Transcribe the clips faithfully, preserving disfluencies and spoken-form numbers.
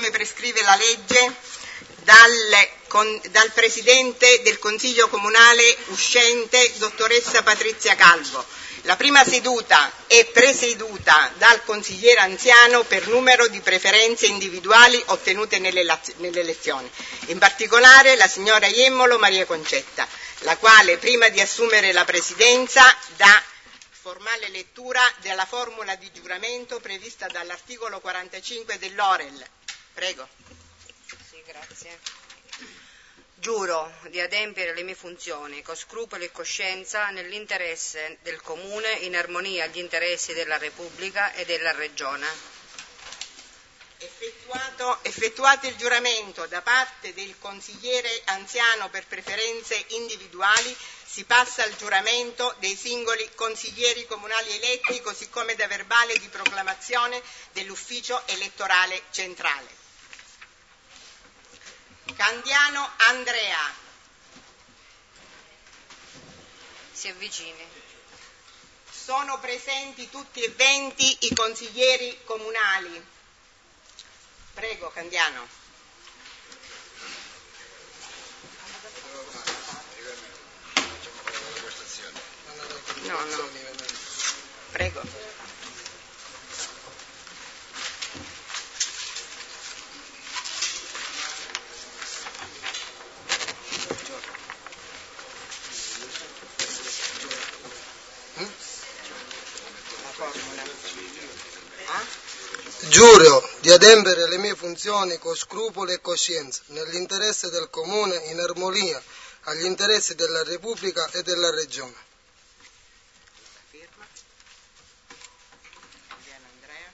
come prescrive la legge, dal, con, dal Presidente del Consiglio Comunale uscente, dottoressa Patrizia Calvo. La prima seduta è presieduta dal consigliere anziano per numero di preferenze individuali ottenute nelle, nelle elezioni, in particolare la signora Jemmolo Maria Concetta, la quale, prima di assumere la presidenza, dà formale lettura della formula di giuramento prevista dall'articolo quarantacinque dell'O R E L. Prego. Sì, grazie. Giuro di adempiere le mie funzioni con scrupolo e coscienza nell'interesse del Comune, in armonia agli interessi della Repubblica e della Regione. Effettuato, effettuato il giuramento da parte del consigliere anziano per preferenze individuali, si passa al giuramento dei singoli consiglieri comunali eletti, così come da verbale di proclamazione dell'ufficio elettorale centrale. Candiano Andrea. Si avvicini. Sono presenti tutti e venti i consiglieri comunali. Prego, Candiano. No, no. Prego. Giuro di adempiere le mie funzioni con scrupolo e coscienza, nell'interesse del Comune, in armonia agli interessi della Repubblica e della Regione. Firma. Candiano Andrea.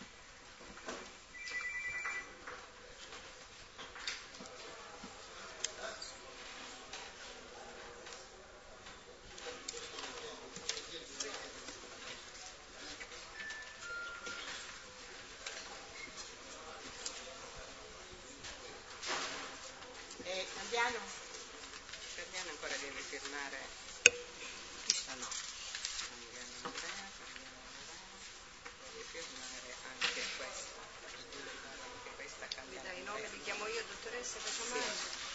Eh, Candiano? Candiano ancora deve firmare. Questa no. Candiano Andrea, Candiano Andrea. Deve firmare anche questa. Anche questa Mi Candiano dai i Andrea. nomi, li chiamo io, dottoressa Casomai?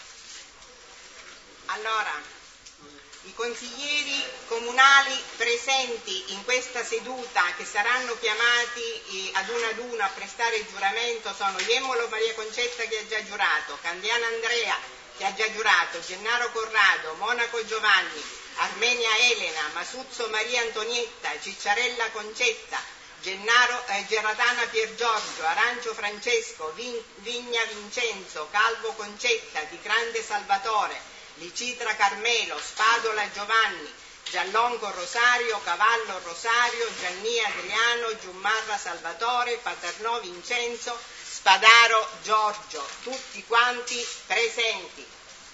Allora, i consiglieri comunali presenti in questa seduta, che saranno chiamati eh, ad uno ad uno a prestare il giuramento, sono Jemmolo Maria Concetta, che ha già giurato, Candiano Andrea, che ha già giurato, Gennaro Corrado, Monaco Giovanni, Armenia Elena, Masuzzo Maria Antonietta, Cicciarella Concetta, Gennaro, eh, Geratana Pier Giorgio, Arancio Francesco, Vin, Vigna Vincenzo, Calvo Concetta, Di Grande Salvatore, Licitra Carmelo, Spadola Giovanni, Giallonco Rosario, Cavallo Rosario, Gianni Adriano, Giummarra Salvatore, Paternò Vincenzo, Spadaro Giorgio, tutti quanti presenti.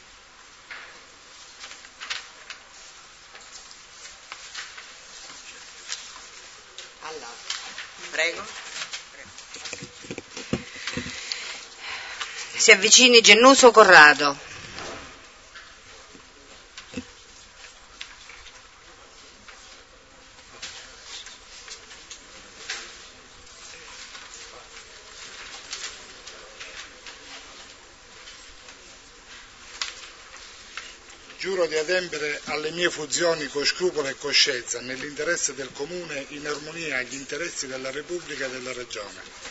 Allora, prego. prego. Si avvicini Gennuso Corrado. Giuro di adempiere alle mie funzioni con scrupolo e coscienza, nell'interesse del Comune, in armonia agli interessi della Repubblica e della Regione.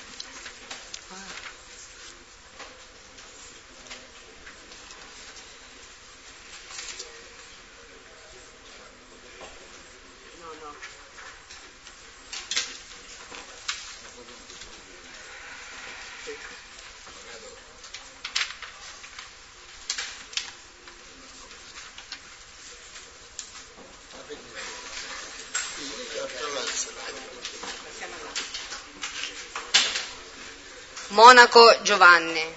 Monaco Giovanni.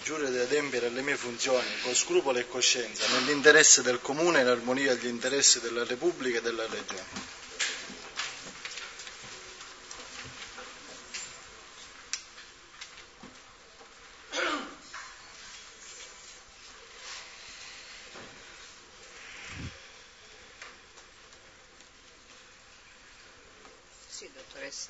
Giuro di adempiere alle mie funzioni con scrupolo e coscienza, nell'interesse del Comune, in armonia agli interessi della Repubblica e della Regione. Sì, dottoressa.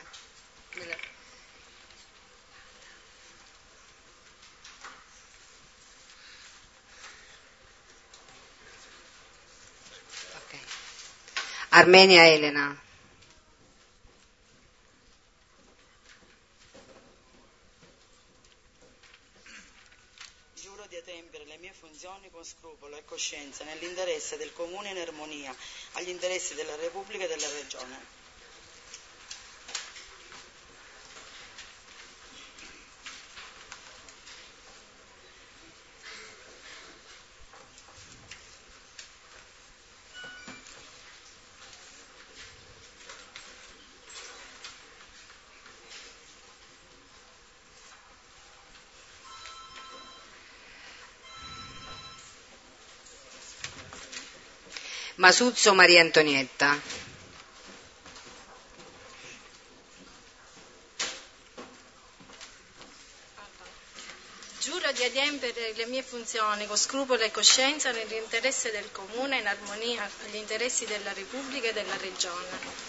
Okay. Armenia Elena. Giuro di adempiere le mie funzioni con scrupolo e coscienza nell'interesse del Comune, in armonia agli interessi della Repubblica e della Regione. Masuzzo Maria Antonietta. Giuro di adempiere le mie funzioni con scrupolo e coscienza nell'interesse del Comune, in armonia agli interessi della Repubblica e della Regione.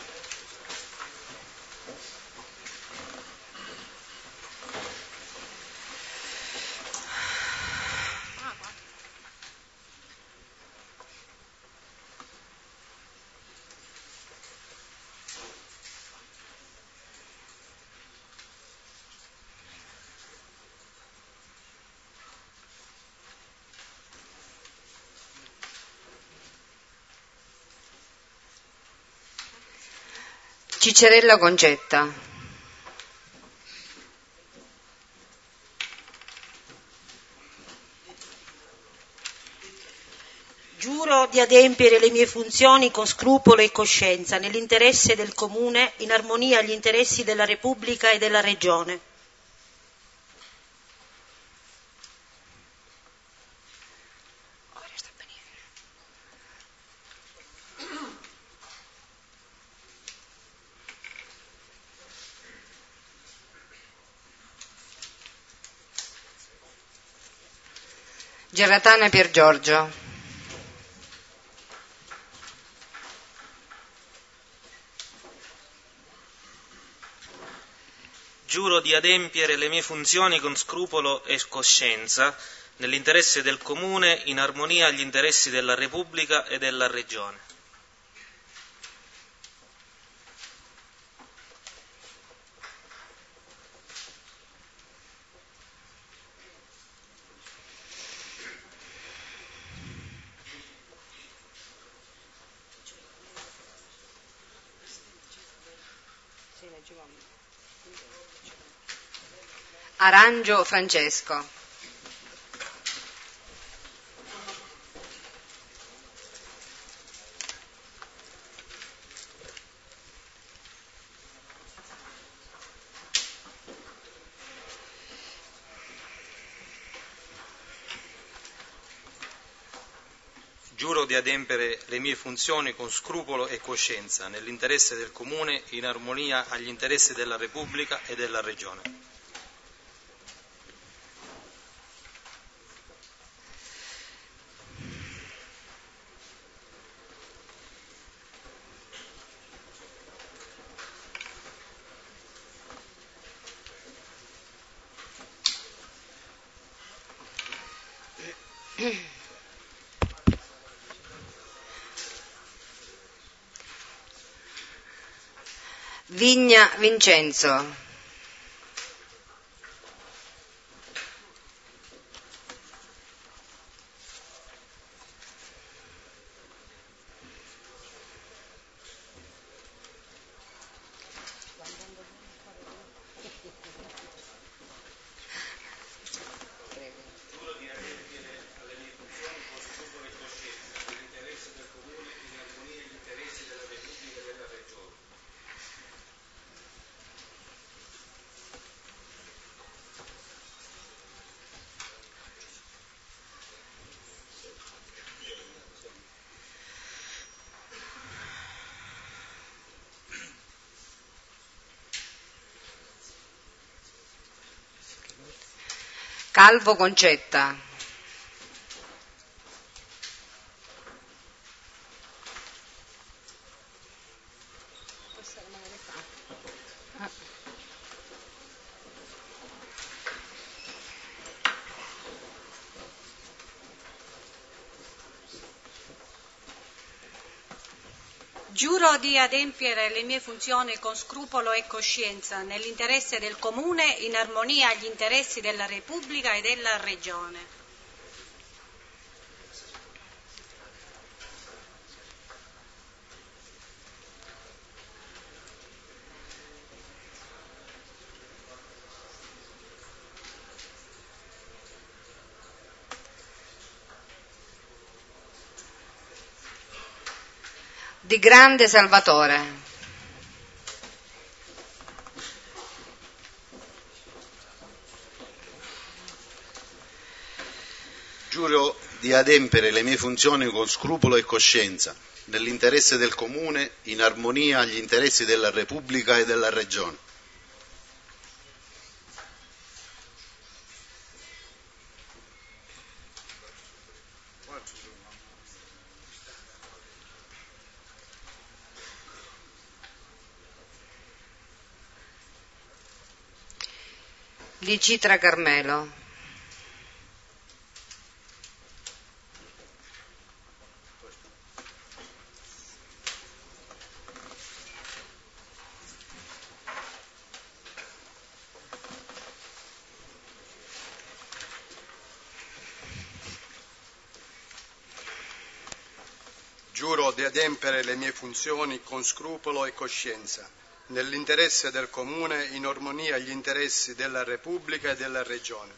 Ciccerella Concetta. Giuro di adempiere le mie funzioni con scrupolo e coscienza nell'interesse del Comune, in armonia agli interessi della Repubblica e della Regione. Gerratana Pier Giorgio. Giuro di adempiere le mie funzioni con scrupolo e coscienza, nell'interesse del Comune, in armonia agli interessi della Repubblica e della Regione. Arangio Francesco. Giuro di adempiere le mie funzioni con scrupolo e coscienza, nell'interesse del Comune, in armonia agli interessi della Repubblica e della Regione. Vigna Vincenzo. Calvo Concetta. Giuro di adempiere le mie funzioni con scrupolo e coscienza, nell'interesse del Comune, in armonia agli interessi della Repubblica e della Regione. Di Grande Salvatore. Giuro di adempiere le mie funzioni con scrupolo e coscienza, nell'interesse del Comune, in armonia agli interessi della Repubblica e della Regione. Di Citra Carmelo. Giuro di adempiere le mie funzioni con scrupolo e coscienza, nell'interesse del Comune, in armonia agli interessi della Repubblica e della Regione.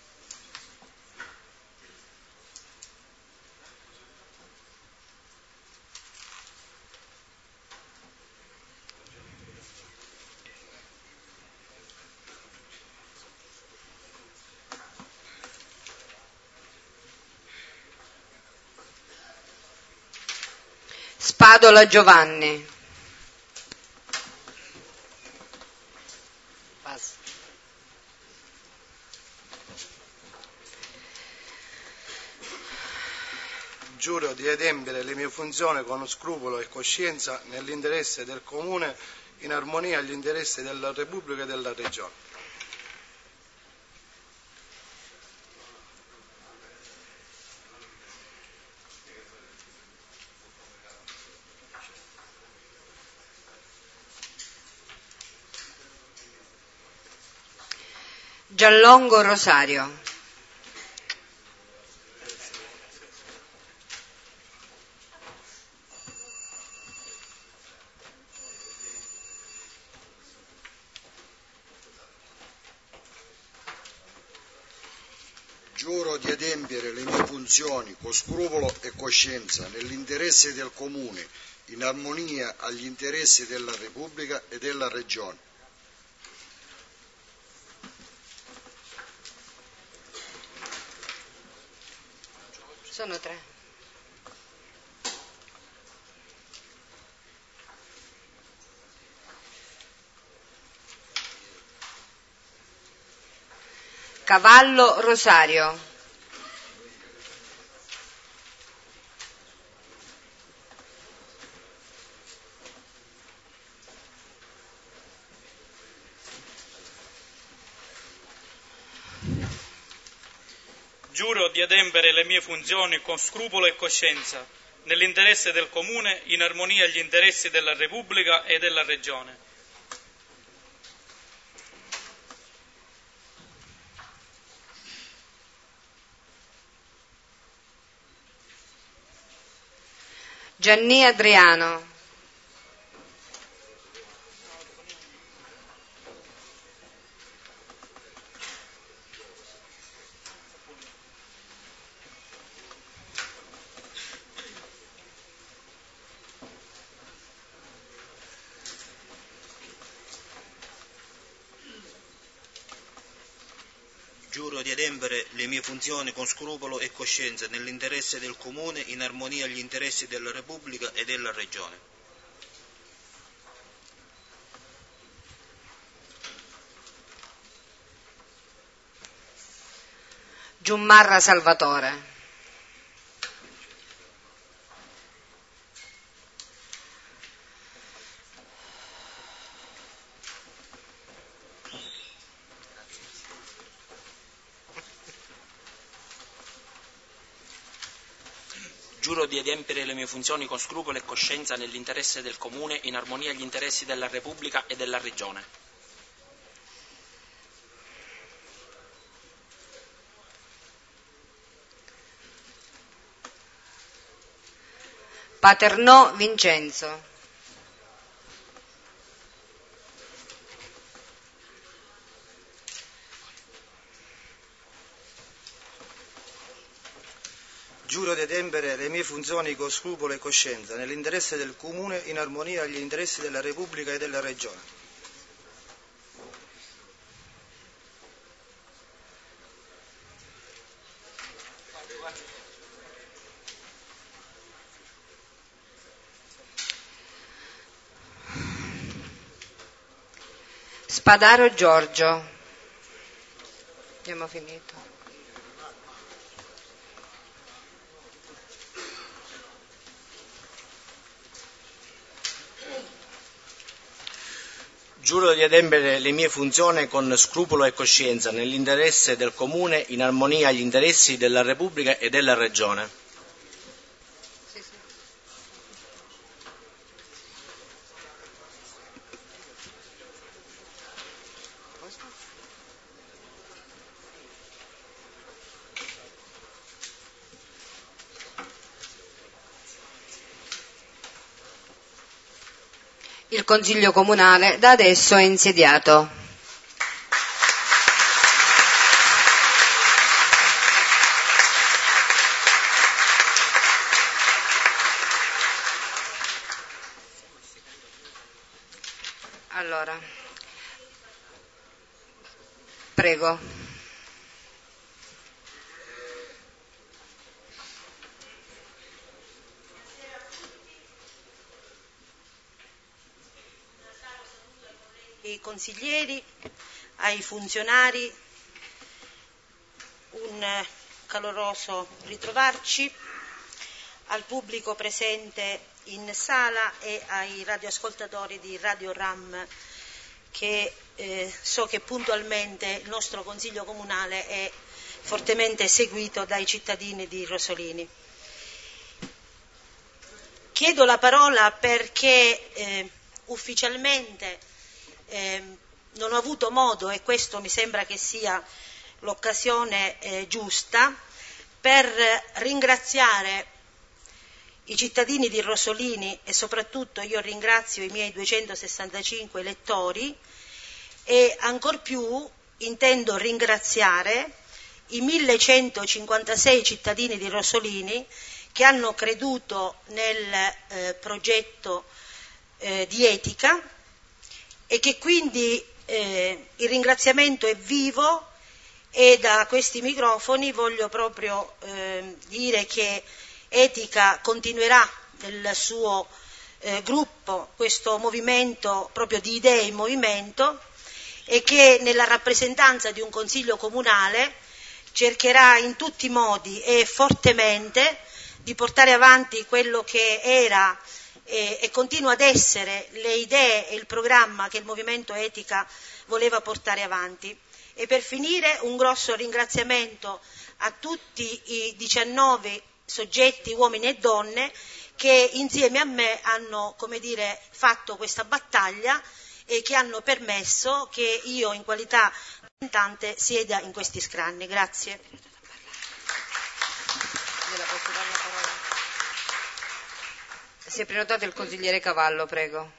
Spadola Giovanni. Giuro di adempiere le mie funzioni con scrupolo e coscienza nell'interesse del Comune, in armonia agli interessi della Repubblica e della Regione. Giallongo Rosario. Giuro di adempiere le mie funzioni con scrupolo e coscienza nell'interesse del Comune, in armonia agli interessi della Repubblica e della Regione. Sono tre. Cavallo Rosario. Giuro di adempiere le mie funzioni con scrupolo e coscienza, nell'interesse del Comune, in armonia agli interessi della Repubblica e della Regione. Gianni Adriano. Giuro di adempiere le mie funzioni con scrupolo e coscienza nell'interesse del Comune, in armonia agli interessi della Repubblica e della Regione. Giummarra Salvatore. Giuro di adempiere le mie funzioni con scrupolo e coscienza nell'interesse del Comune, in armonia agli interessi della Repubblica e della Regione. Paternò Vincenzo. Giuro di adempiere le mie funzioni con scrupolo e coscienza, nell'interesse del Comune, in armonia agli interessi della Repubblica e della Regione. Spadaro Giorgio. Abbiamo finito. Giuro di adempiere le mie funzioni con scrupolo e coscienza, nell'interesse del Comune, in armonia agli interessi della Repubblica e della Regione. Sì, sì. Il Consiglio Comunale da adesso è insediato. Allora, prego. Ai consiglieri, ai funzionari, un caloroso ritrovarci, al pubblico presente in sala e ai radioascoltatori di Radio RAM che eh, so che puntualmente il nostro Consiglio Comunale è fortemente seguito dai cittadini di Rosolini. Chiedo la parola perché eh, ufficialmente Eh, non ho avuto modo, e questo mi sembra che sia l'occasione eh, giusta, per ringraziare i cittadini di Rosolini e soprattutto io ringrazio i miei duecentosessantacinque elettori e ancor più intendo ringraziare i millecentocinquantasei cittadini di Rosolini che hanno creduto nel eh, progetto eh, di etica e che quindi eh, il ringraziamento è vivo e da questi microfoni voglio proprio eh, dire che Etica continuerà nel suo eh, gruppo, questo movimento proprio di idee in movimento, e che nella rappresentanza di un Consiglio Comunale cercherà in tutti i modi e fortemente di portare avanti quello che era E, e continua ad essere le idee e il programma che il Movimento Etica voleva portare avanti. E per finire un grosso ringraziamento a tutti i diciannove soggetti, uomini e donne, che insieme a me hanno, come dire, fatto questa battaglia e che hanno permesso che io in qualità di rappresentante sieda in questi scranni. Grazie. Si è prenotato il consigliere Cavallo, prego.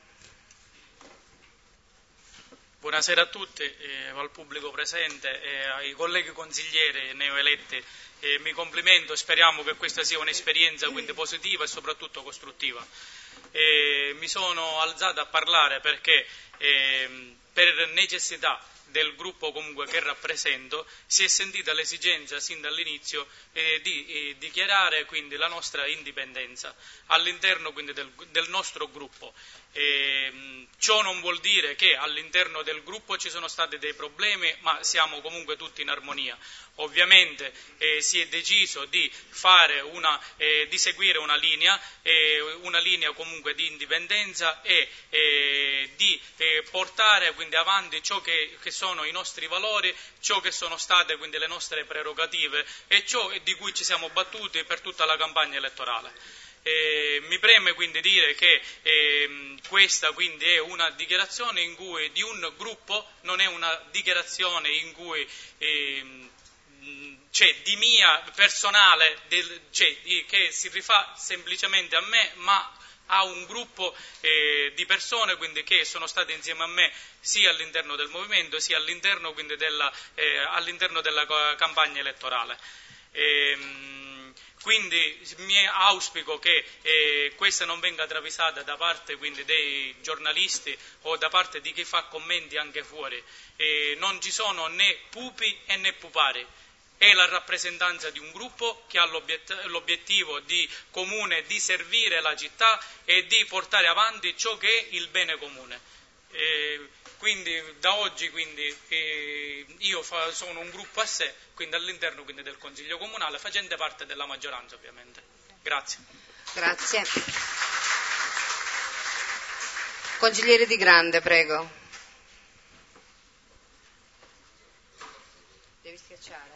Buonasera a tutti, eh, al pubblico presente e ai colleghi consiglieri neoeletti. Eh, mi complimento e speriamo che questa sia un'esperienza quindi positiva e soprattutto costruttiva. Eh, mi sono alzato a parlare perché eh, per necessità del gruppo comunque che rappresento, si è sentita l'esigenza sin dall'inizio eh, di eh, dichiarare quindi la nostra indipendenza all'interno quindi del, del nostro gruppo. E, mh, ciò non vuol dire che all'interno del gruppo ci sono stati dei problemi, ma siamo comunque tutti in armonia. Ovviamente eh, si è deciso di fare una, eh, di seguire una linea, eh, una linea comunque di indipendenza e eh, di eh, portare quindi avanti ciò che, che sono i nostri valori, ciò che sono state quindi le nostre prerogative e ciò di cui ci siamo battuti per tutta la campagna elettorale. Eh, mi preme quindi dire che eh, questa quindi è una dichiarazione in cui, di un gruppo, non è una dichiarazione in cui eh, cioè, di mia personale, del, cioè, di, che si rifà semplicemente a me, ma a un gruppo eh, di persone quindi, che sono state insieme a me sia all'interno del movimento sia all'interno, quindi, della, eh, all'interno della campagna elettorale. E, quindi mi auspico che eh, questa non venga travisata da parte quindi dei giornalisti o da parte di chi fa commenti anche fuori. Eh, non ci sono né pupi e né pupari. È la rappresentanza di un gruppo che ha l'obiet- l'obiettivo di comune di servire la città e di portare avanti ciò che è il bene comune. Eh, quindi da oggi quindi, eh, io fa, sono un gruppo a sé, quindi all'interno quindi, del Consiglio Comunale, facente parte della maggioranza ovviamente. Grazie. Grazie. Consigliere Di Grande, prego. Devi schiacciare.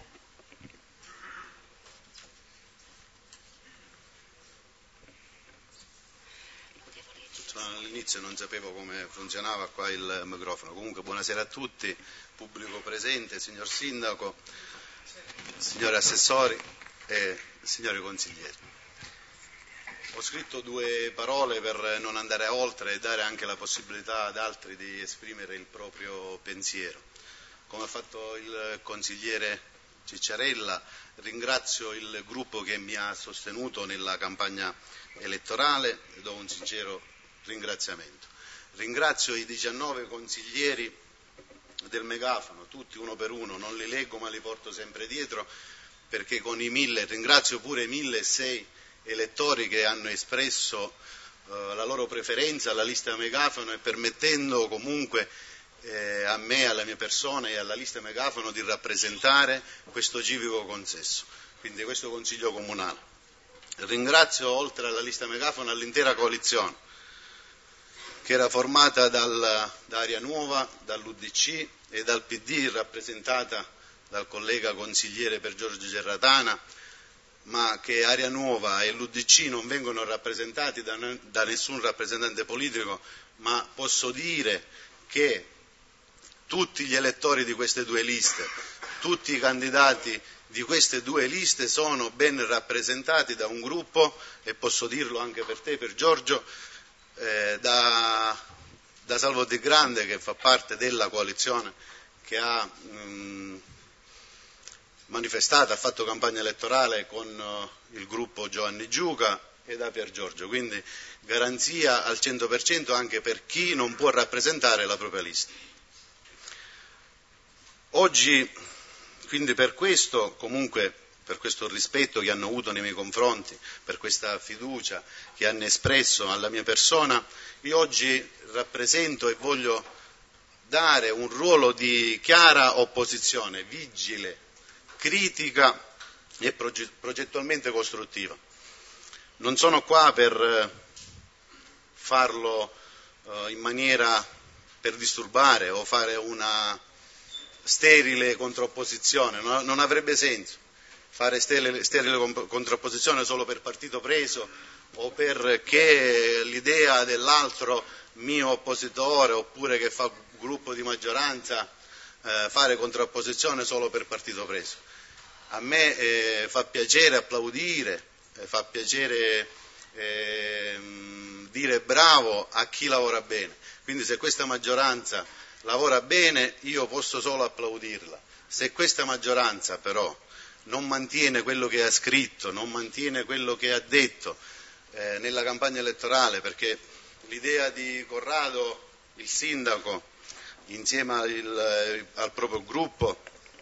All'inizio non sapevo come funzionava qua il microfono. Comunque buonasera a tutti, pubblico presente, signor Sindaco, signori assessori e signori consiglieri. Ho scritto due parole per non andare oltre e dare anche la possibilità ad altri di esprimere il proprio pensiero. Come ha fatto il consigliere Cicciarella, ringrazio il gruppo che mi ha sostenuto nella campagna elettorale e do un sincero ringraziamento. Ringrazio i diciannove consiglieri del megafono, tutti uno per uno, non li leggo ma li porto sempre dietro, perché con i mille, ringrazio pure i milleseicento elettori che hanno espresso eh, la loro preferenza alla lista megafono e permettendo comunque eh, a me, alla mia persona e alla lista megafono di rappresentare questo civico consesso, quindi questo Consiglio Comunale. Ringrazio oltre alla lista megafono l'intera coalizione, che era formata dal, da Aria Nuova, dall'U D C e dal P D, rappresentata dal collega consigliere Per Giorgio Gerratana, ma che Aria Nuova e l'U D C non vengono rappresentati da, da nessun rappresentante politico, ma posso dire che tutti gli elettori di queste due liste, tutti i candidati di queste due liste sono ben rappresentati da un gruppo, e posso dirlo anche per te, per Giorgio, Eh, da, da Salvo Di Grande, che fa parte della coalizione che ha mh, manifestato, ha fatto campagna elettorale con uh, il gruppo Giovanni Giuca, e da Pier Giorgio, quindi garanzia al cento per cento anche per chi non può rappresentare la propria lista. Oggi, quindi per questo, comunque per questo rispetto che hanno avuto nei miei confronti, per questa fiducia che hanno espresso alla mia persona, io oggi rappresento e voglio dare un ruolo di chiara opposizione, vigile, critica e progettualmente costruttiva. Non sono qua per farlo in maniera per disturbare o fare una sterile contrapposizione, non avrebbe senso fare sterile, sterile contrapposizione solo per partito preso o perché l'idea dell'altro mio oppositore oppure che fa gruppo di maggioranza eh, fare contrapposizione solo per partito preso. A me eh, fa piacere applaudire, eh, fa piacere eh, dire bravo a chi lavora bene, quindi se questa maggioranza lavora bene io posso solo applaudirla. Se questa maggioranza però non mantiene quello che ha scritto, non mantiene quello che ha detto eh, nella campagna elettorale, perché l'idea di Corrado, il sindaco, insieme al, al proprio gruppo,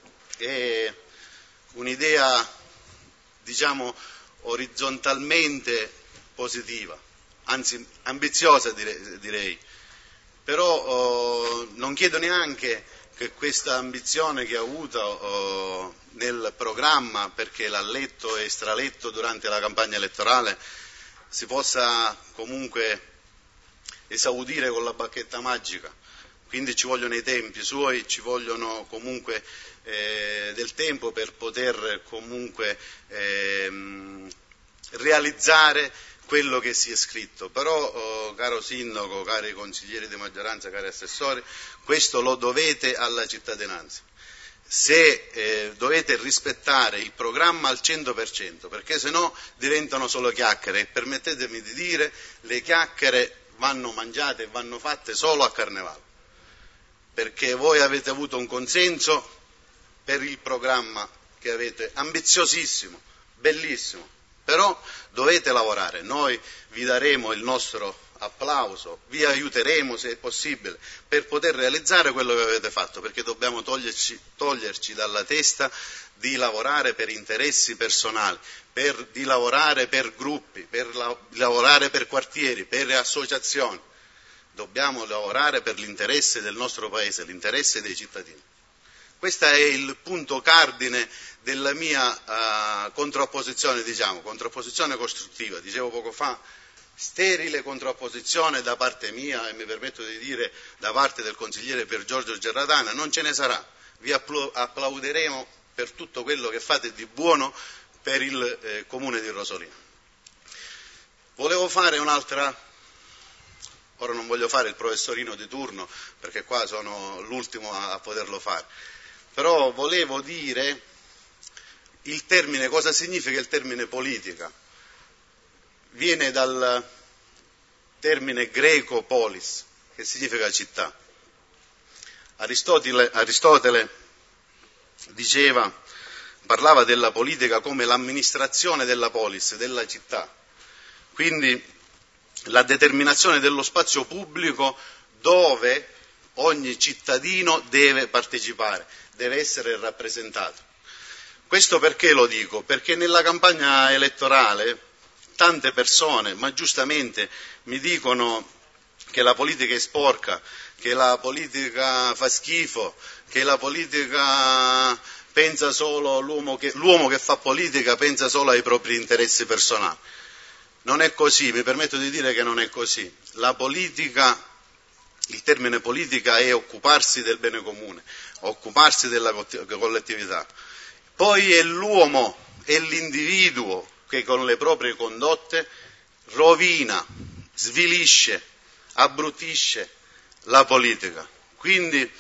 è un'idea, diciamo, orizzontalmente positiva, anzi ambiziosa direi, direi. Però oh, non chiedo neanche che questa ambizione che ha avuto oh, nel programma, perché l'ha letto e straletto durante la campagna elettorale, si possa comunque esaudire con la bacchetta magica. Quindi ci vogliono i tempi suoi, ci vogliono comunque eh, del tempo per poter comunque eh, realizzare quello che si è scritto. Però, oh, caro Sindaco, cari consiglieri di maggioranza, cari assessori, questo lo dovete alla cittadinanza. Se eh, dovete rispettare il programma al cento per cento, perché sennò diventano solo chiacchiere, e permettetemi di dire, le chiacchiere vanno mangiate e vanno fatte solo a Carnevale, perché voi avete avuto un consenso per il programma che avete, ambiziosissimo, bellissimo, però dovete lavorare. Noi vi daremo il nostro applauso, vi aiuteremo se è possibile per poter realizzare quello che avete fatto, perché dobbiamo toglierci, toglierci dalla testa di lavorare per interessi personali, per, di lavorare per gruppi, per la, di lavorare per quartieri, per associazioni. Dobbiamo lavorare per l'interesse del nostro Paese, l'interesse dei cittadini. Questo è il punto cardine della mia uh, contrapposizione, diciamo, contrapposizione costruttiva. Dicevo poco fa, sterile contrapposizione da parte mia, e mi permetto di dire da parte del consigliere Pier Giorgio Gerratana, non ce ne sarà. Vi applauderemo per tutto quello che fate di buono per il eh, comune di Rosolino. Volevo fare un'altra... Ora non voglio fare il professorino di turno, perché qua sono l'ultimo a poterlo fare, però volevo dire il termine, cosa significa il termine politica. Viene dal termine greco polis, che significa città. Aristotele, Aristotele diceva, parlava della politica come l'amministrazione della polis, della città. Quindi la determinazione dello spazio pubblico dove ogni cittadino deve partecipare, deve essere rappresentato. Questo perché lo dico? Perché nella campagna elettorale tante persone, ma giustamente, mi dicono che la politica è sporca, che la politica fa schifo, che la politica pensa solo, l'uomo che, l'uomo che fa politica pensa solo ai propri interessi personali. Non è così, mi permetto di dire che non è così. La politica, il termine politica è occuparsi del bene comune, occuparsi della collettività. Poi è l'uomo, è l'individuo che con le proprie condotte rovina, svilisce, abbruttisce la politica. Quindi,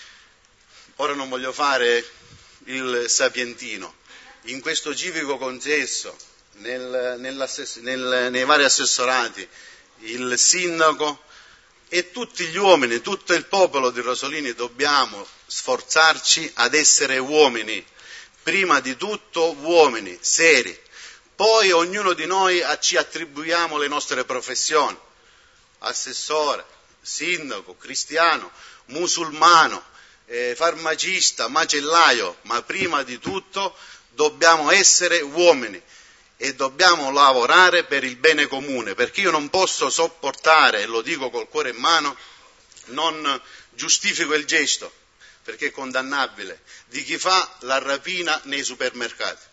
ora non voglio fare il sapientino, in questo civico consesso, Nel, nel, nei vari assessorati, il sindaco e tutti gli uomini, tutto il popolo di Rosolini dobbiamo sforzarci ad essere uomini, prima di tutto uomini seri, poi ognuno di noi ci attribuiamo le nostre professioni, assessore, sindaco, cristiano, musulmano, eh, farmacista, macellaio, ma prima di tutto dobbiamo essere uomini. E dobbiamo lavorare per il bene comune, perché io non posso sopportare, e lo dico col cuore in mano, non giustifico il gesto, perché è condannabile, di chi fa la rapina nei supermercati.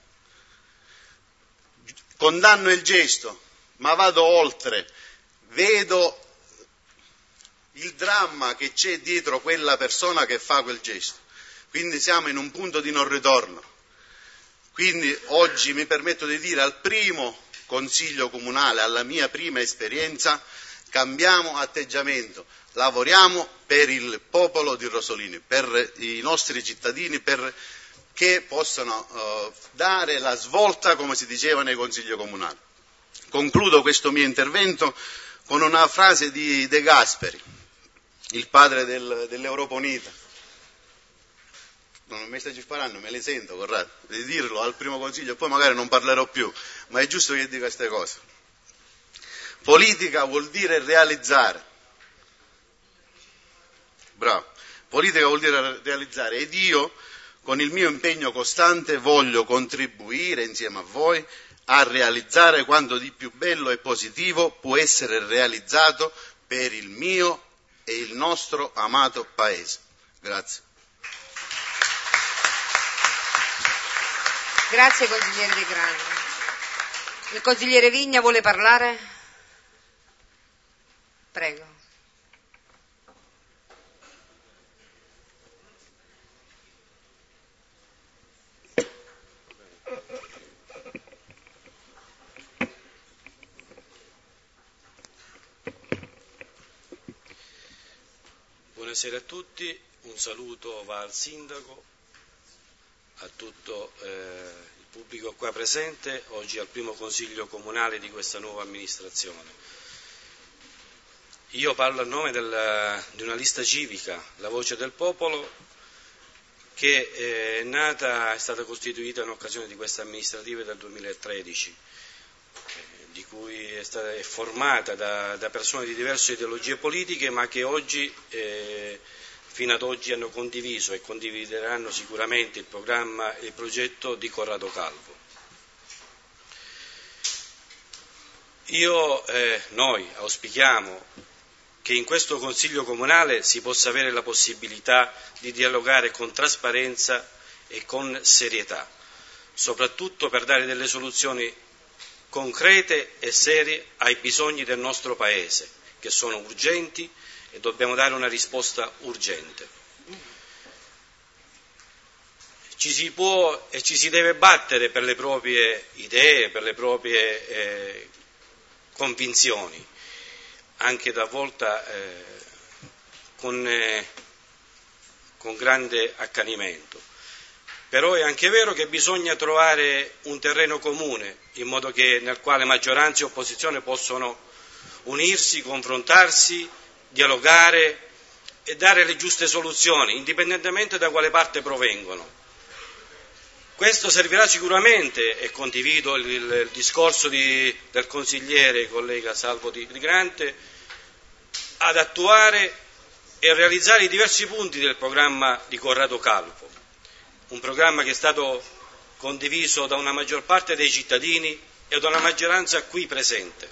Condanno il gesto, ma vado oltre, vedo il dramma che c'è dietro quella persona che fa quel gesto. Quindi siamo in un punto di non ritorno. Quindi oggi mi permetto di dire al primo consiglio comunale, alla mia prima esperienza, cambiamo atteggiamento, lavoriamo per il popolo di Rosolini, per i nostri cittadini, perché possano uh, dare la svolta, come si diceva nei consigli comunali. Concludo questo mio intervento con una frase di De Gasperi, il padre del, dell'Europa Unita. Non mi stai sparando, me le sento, Corrado, di dirlo al primo consiglio, poi magari non parlerò più, ma è giusto che dica queste cose. Politica vuol dire realizzare. Bravo. Politica vuol dire realizzare, ed io con il mio impegno costante voglio contribuire insieme a voi a realizzare quanto di più bello e positivo può essere realizzato per il mio e il nostro amato Paese. Grazie. Grazie consigliere De Grandi. Il consigliere Vigna vuole parlare? Prego. Buonasera a tutti, un saluto va al Sindaco, a tutto eh, il pubblico qua presente, oggi al primo Consiglio Comunale di questa nuova amministrazione. Io parlo a nome del, di una lista civica, La Voce del Popolo, che è nata, è stata costituita in occasione di queste amministrative del duemilatredici, di cui è, stata, è formata da, da persone di diverse ideologie politiche, ma che oggi, eh, fino ad oggi, hanno condiviso e condivideranno sicuramente il programma e il progetto di Corrado Calvo. Io, eh, noi auspichiamo che in questo Consiglio Comunale si possa avere la possibilità di dialogare con trasparenza e con serietà, soprattutto per dare delle soluzioni concrete e serie ai bisogni del nostro Paese, che sono urgenti e dobbiamo dare una risposta urgente. Ci si può e ci si deve battere per le proprie idee, per le proprie eh, convinzioni, anche talvolta eh, con, eh, con grande accanimento. Però è anche vero che bisogna trovare un terreno comune, in modo che nel quale maggioranza e opposizione possono unirsi, confrontarsi, dialogare e dare le giuste soluzioni, indipendentemente da quale parte provengono. Questo servirà sicuramente, e condivido il, il discorso di, del consigliere collega Salvo Di Grande, ad attuare e realizzare i diversi punti del programma di Corrado Calvo. Un programma che è stato condiviso da una maggior parte dei cittadini e da una maggioranza qui presente.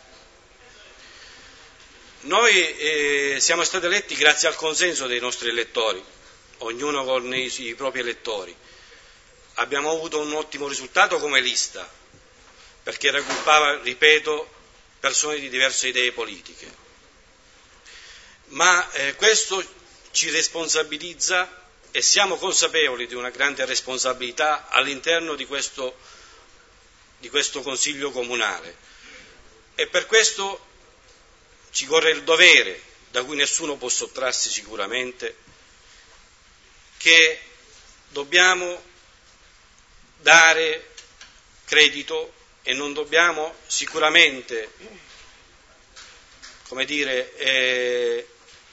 Noi eh, siamo stati eletti grazie al consenso dei nostri elettori, ognuno con i, i propri elettori. Abbiamo avuto un ottimo risultato come lista, perché raggruppava, ripeto, persone di diverse idee politiche. Ma eh, questo ci responsabilizza e siamo consapevoli di una grande responsabilità all'interno di questo, di questo Consiglio Comunale, e per questo ci corre il dovere, da cui nessuno può sottrarsi sicuramente, che dobbiamo dare credito e non dobbiamo sicuramente, come dire, eh,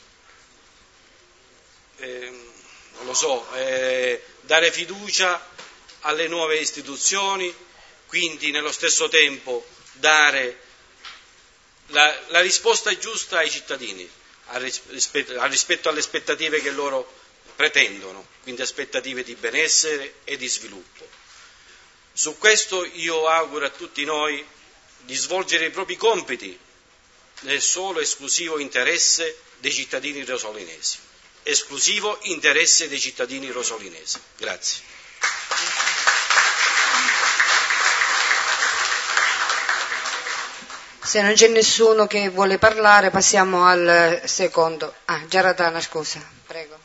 eh, non lo so, eh, dare fiducia alle nuove istituzioni, quindi nello stesso tempo dare la, la risposta giusta ai cittadini, al rispetto, al rispetto alle aspettative che loro pretendono, quindi aspettative di benessere e di sviluppo. Su questo io auguro a tutti noi di svolgere i propri compiti nel solo e esclusivo interesse dei cittadini rosolinesi. Esclusivo interesse dei cittadini rosolinesi. Grazie. Se non c'è nessuno che vuole parlare, passiamo al secondo. Ah, Giaratana, scusa, prego.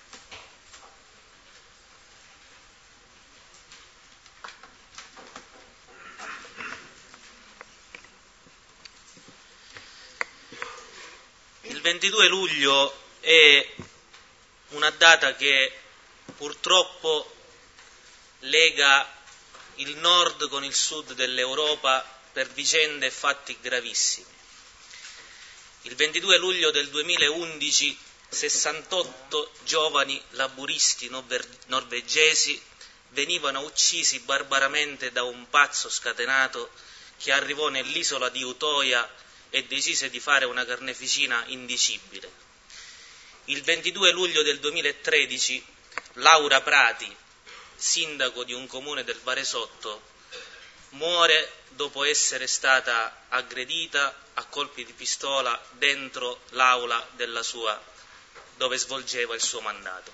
Il ventidue luglio è una data che purtroppo lega il nord con il sud dell'Europa per vicende e fatti gravissimi. Il ventidue luglio del duemilaundici sessantotto giovani laburisti norvegesi venivano uccisi barbaramente da un pazzo scatenato che arrivò nell'isola di Utoya e decise di fare una carneficina indicibile. il ventidue luglio del duemilatredici Laura Prati, sindaco di un comune del Varesotto, muore dopo essere stata aggredita a colpi di pistola dentro l'aula della sua, dove svolgeva il suo mandato.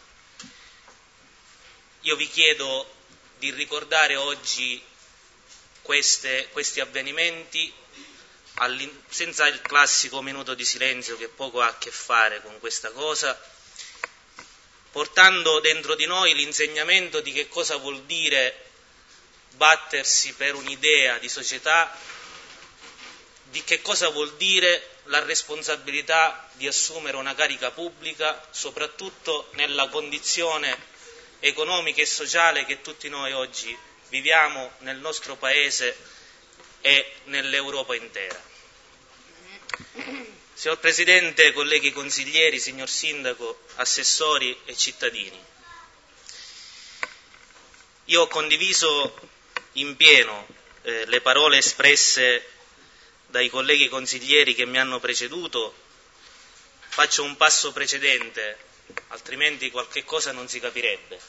Io vi chiedo di ricordare oggi queste, questi avvenimenti senza il classico minuto di silenzio che poco ha a che fare con questa cosa, portando dentro di noi l'insegnamento di che cosa vuol dire battersi per un'idea di società, di che cosa vuol dire la responsabilità di assumere una carica pubblica, soprattutto nella condizione economica e sociale che tutti noi oggi viviamo nel nostro Paese e nell'Europa intera. Signor Presidente, colleghi consiglieri, signor Sindaco, assessori e cittadini, io ho condiviso in pieno eh, le parole espresse dai colleghi consiglieri che mi hanno preceduto. Faccio un passo precedente, altrimenti qualche cosa non si capirebbe.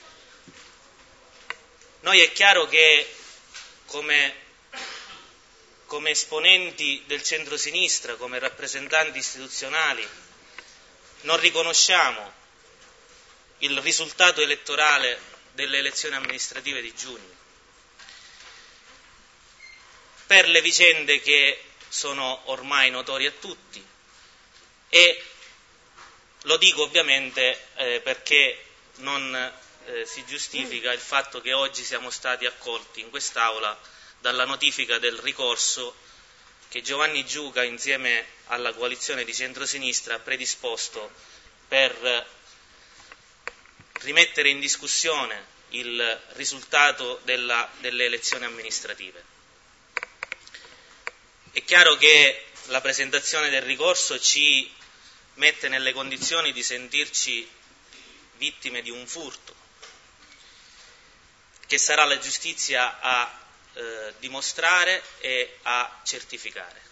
Noi è chiaro che come, come esponenti del centrosinistra, come rappresentanti istituzionali, non riconosciamo il risultato elettorale delle elezioni amministrative di giugno, per le vicende che sono ormai notorie a tutti, e lo dico ovviamente eh, perché non eh, si giustifica il fatto che oggi siamo stati accolti in quest'Aula dalla notifica del ricorso che Giovanni Giuca insieme alla coalizione di centrosinistra ha predisposto per rimettere in discussione il risultato della, delle elezioni amministrative. È chiaro che la presentazione del ricorso ci mette nelle condizioni di sentirci vittime di un furto, che sarà la giustizia a eh, dimostrare e a certificare.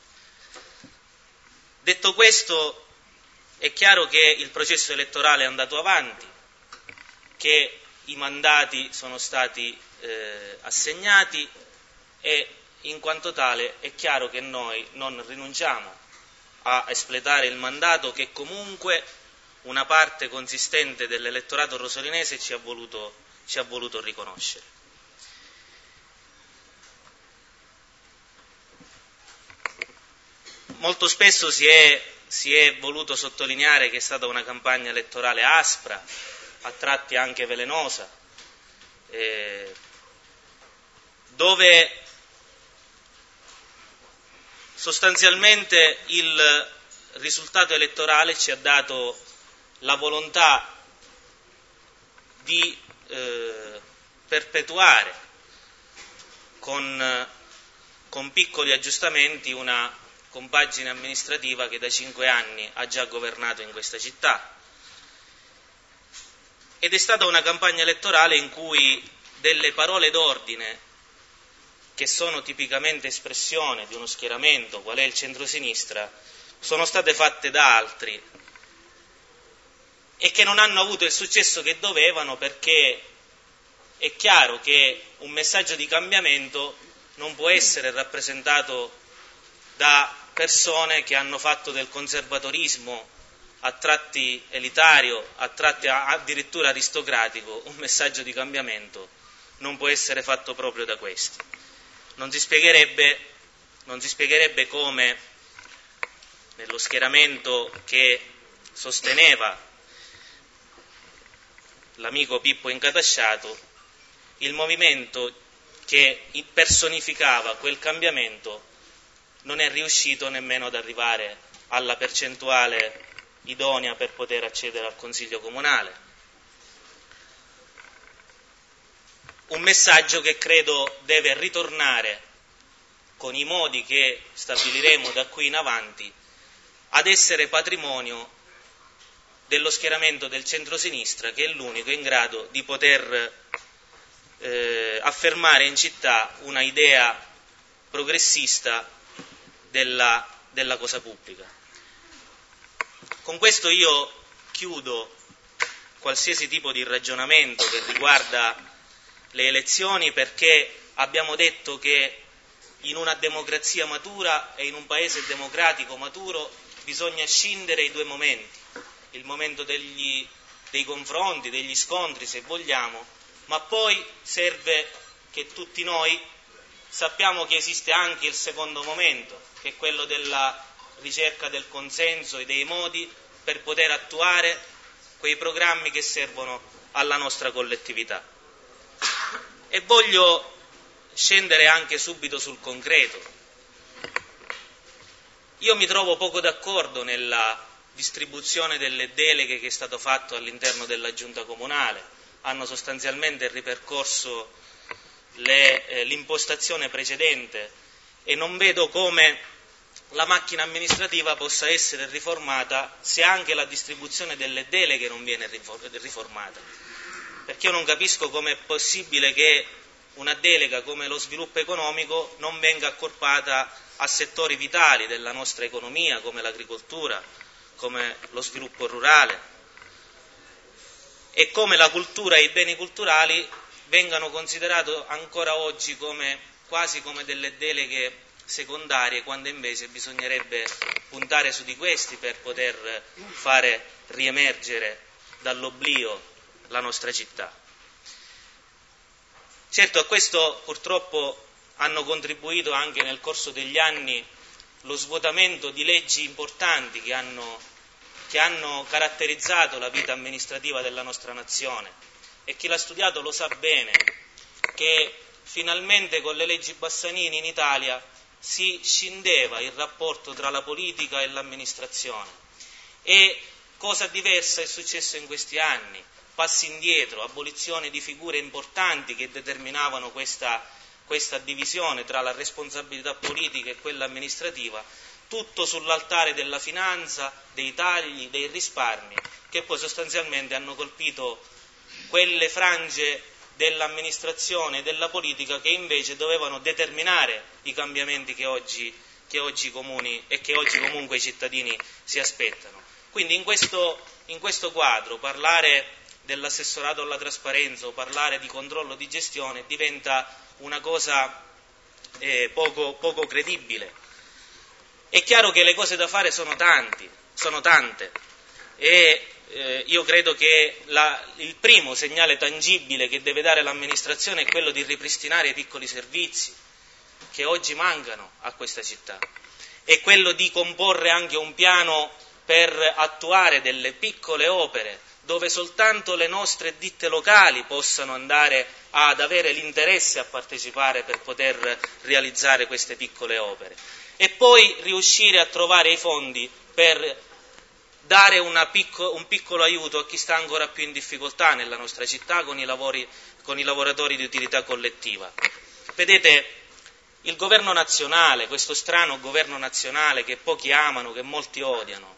Detto questo, è chiaro che il processo elettorale è andato avanti, che i mandati sono stati eh, assegnati e in quanto tale è chiaro che noi non rinunciamo a espletare il mandato che comunque una parte consistente dell'elettorato rosolinese ci ha voluto, ci ha voluto riconoscere. Molto spesso si è, si è voluto sottolineare che è stata una campagna elettorale aspra, a tratti anche velenosa, eh, dove sostanzialmente il risultato elettorale ci ha dato la volontà di eh, perpetuare con, con piccoli aggiustamenti una compagine amministrativa che da cinque anni ha già governato in questa città. Ed è stata una campagna elettorale in cui delle parole d'ordine, che sono tipicamente espressione di uno schieramento, qual è il centrosinistra, sono state fatte da altri e che non hanno avuto il successo che dovevano, perché è chiaro che un messaggio di cambiamento non può essere rappresentato da persone che hanno fatto del conservatorismo a tratti elitario, a tratti addirittura aristocratico. Un messaggio di cambiamento non può essere fatto proprio da questi. Non si spiegherebbe, non si spiegherebbe come nello schieramento che sosteneva l'amico Pippo Incatasciato, il movimento che personificava quel cambiamento non è riuscito nemmeno ad arrivare alla percentuale idonea per poter accedere al Consiglio Comunale. Un messaggio che credo deve ritornare, con i modi che stabiliremo da qui in avanti, ad essere patrimonio dello schieramento del centrosinistra, che è l'unico in grado di poter eh, affermare in città una idea progressista della, della cosa pubblica. Con questo io chiudo qualsiasi tipo di ragionamento che riguarda le elezioni, perché abbiamo detto che in una democrazia matura e in un paese democratico maturo bisogna scindere i due momenti, il momento degli, dei confronti, degli scontri se vogliamo, ma poi serve che tutti noi sappiamo che esiste anche il secondo momento, che è quello della ricerca del consenso e dei modi per poter attuare quei programmi che servono alla nostra collettività. E voglio scendere anche subito sul concreto. Io mi trovo poco d'accordo nella distribuzione delle deleghe che è stato fatto all'interno della Giunta Comunale. Hanno sostanzialmente ripercorso le, eh, l'impostazione precedente e non vedo come la macchina amministrativa possa essere riformata se anche la distribuzione delle deleghe non viene riformata. Perché io non capisco come è possibile che una delega come lo sviluppo economico non venga accorpata a settori vitali della nostra economia, come l'agricoltura, come lo sviluppo rurale, e come la cultura e i beni culturali vengano considerati ancora oggi come, quasi come delle deleghe secondarie, quando invece bisognerebbe puntare su di questi per poter fare riemergere dall'oblio la nostra città. Certo, a questo purtroppo hanno contribuito anche nel corso degli anni lo svuotamento di leggi importanti che hanno, che hanno caratterizzato la vita amministrativa della nostra nazione, e chi l'ha studiato lo sa bene che finalmente con le leggi Bassanini in Italia si scindeva il rapporto tra la politica e l'amministrazione. E cosa diversa è successo in questi anni? Passi indietro, abolizione di figure importanti che determinavano questa, questa divisione tra la responsabilità politica e quella amministrativa, tutto sull'altare della finanza, dei tagli, dei risparmi, che poi sostanzialmente hanno colpito quelle frange dell'amministrazione e della politica che invece dovevano determinare i cambiamenti che oggi, che oggi i comuni e che oggi comunque i cittadini si aspettano. Quindi in questo, in questo quadro parlare dell'assessorato alla trasparenza o parlare di controllo di gestione diventa una cosa eh, poco, poco credibile. È chiaro che le cose da fare sono tanti, sono tante, e eh, io credo che la, il primo segnale tangibile che deve dare l'amministrazione è quello di ripristinare i piccoli servizi che oggi mancano a questa città, è quello di comporre anche un piano per attuare delle piccole opere dove soltanto le nostre ditte locali possano andare ad avere l'interesse a partecipare per poter realizzare queste piccole opere, e poi riuscire a trovare i fondi per dare una picco, un piccolo aiuto a chi sta ancora più in difficoltà nella nostra città con i, lavori, con i lavoratori di utilità collettiva. Vedete, il governo nazionale, questo strano governo nazionale che pochi amano, che molti odiano,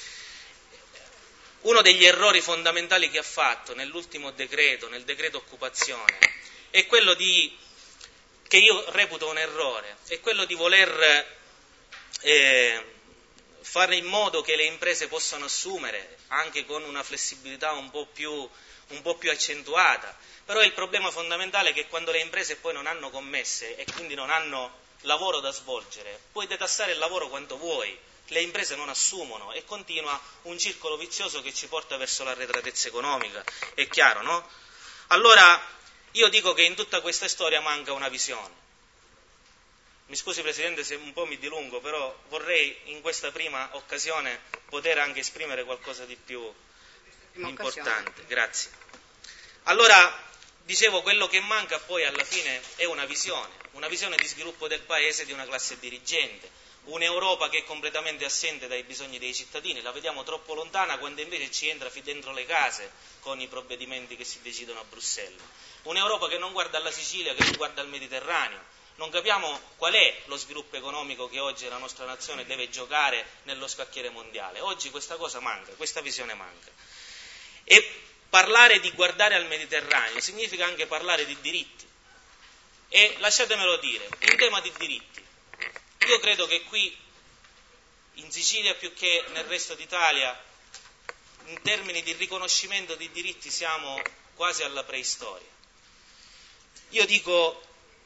uno degli errori fondamentali che ha fatto nell'ultimo decreto, nel decreto occupazione, è quello di, che io reputo un errore, è quello di voler eh, fare in modo che le imprese possano assumere anche con una flessibilità un po' più, un po' più accentuata. Però il problema fondamentale è che quando le imprese poi non hanno commesse e quindi non hanno lavoro da svolgere, puoi detassare il lavoro quanto vuoi, le imprese non assumono e continua un circolo vizioso che ci porta verso l'arretratezza economica, è chiaro, no? Allora io dico che in tutta questa storia manca una visione. Mi scusi Presidente se un po' mi dilungo, però vorrei in questa prima occasione poter anche esprimere qualcosa di più importante. Grazie. Allora, dicevo, quello che manca poi alla fine è una visione, una visione di sviluppo del Paese, di una classe dirigente, un'Europa che è completamente assente dai bisogni dei cittadini, la vediamo troppo lontana quando invece ci entra fin dentro le case con i provvedimenti che si decidono a Bruxelles. Un'Europa che non guarda alla Sicilia, che non guarda al Mediterraneo. Non capiamo qual è lo sviluppo economico che oggi la nostra nazione deve giocare nello scacchiere mondiale. Oggi questa cosa manca, questa visione manca. E parlare di guardare al Mediterraneo significa anche parlare di diritti. E lasciatemelo dire, in tema di diritti, io credo che qui in Sicilia più che nel resto d'Italia in termini di riconoscimento di diritti siamo quasi alla preistoria. Io dico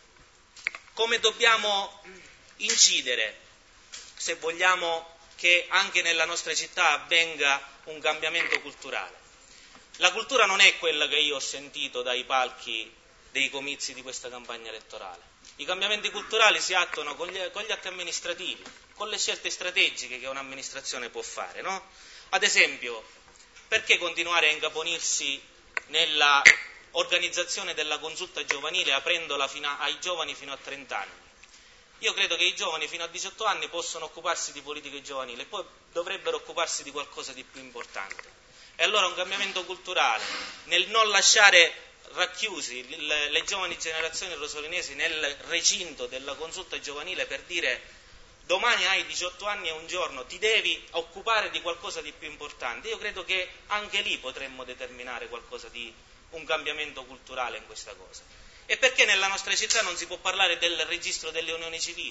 come dobbiamo incidere se vogliamo che anche nella nostra città avvenga un cambiamento culturale. La cultura non è quella che io ho sentito dai palchi dei comizi di questa campagna elettorale. I cambiamenti culturali si attuano con gli, con gli atti amministrativi, con le scelte strategiche che un'amministrazione può fare, no? Ad esempio, perché continuare a incaponirsi nella organizzazione della consulta giovanile aprendola fino a, ai giovani fino a trenta anni? Io credo che i giovani fino a diciotto anni possono occuparsi di politiche giovanili e poi dovrebbero occuparsi di qualcosa di più importante. E allora un cambiamento culturale nel non lasciare racchiusi le, le giovani generazioni rosolinesi nel recinto della consulta giovanile per dire domani hai diciotto anni e un giorno ti devi occupare di qualcosa di più importante. Io credo che anche lì potremmo determinare qualcosa di un cambiamento culturale in questa cosa. E perché nella nostra città non si può parlare del registro delle unioni civili?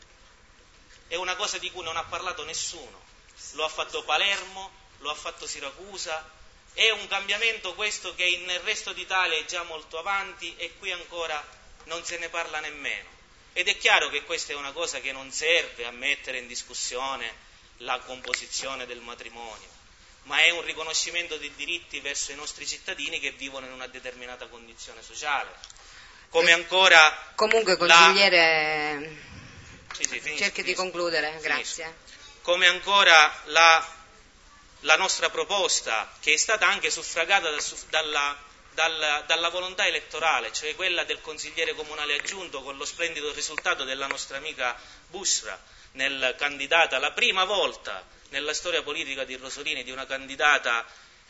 È una cosa di cui non ha parlato nessuno. Lo ha fatto Palermo, lo ha fatto Siracusa. È un cambiamento questo che nel resto d'Italia è già molto avanti e qui ancora non se ne parla nemmeno. Ed è chiaro che questa è una cosa che non serve a mettere in discussione la composizione del matrimonio, ma è un riconoscimento dei diritti verso i nostri cittadini che vivono in una determinata condizione sociale. Come ancora Comunque, consigliere, la... sì, sì, finisco, cerchi finisco, di concludere, finisco. grazie. Come ancora la, la nostra proposta, che è stata anche suffragata da, dalla, dalla, dalla volontà elettorale, cioè quella del consigliere comunale aggiunto con lo splendido risultato della nostra amica Bushra, nel candidata la prima volta nella storia politica di Rosolini di una candidata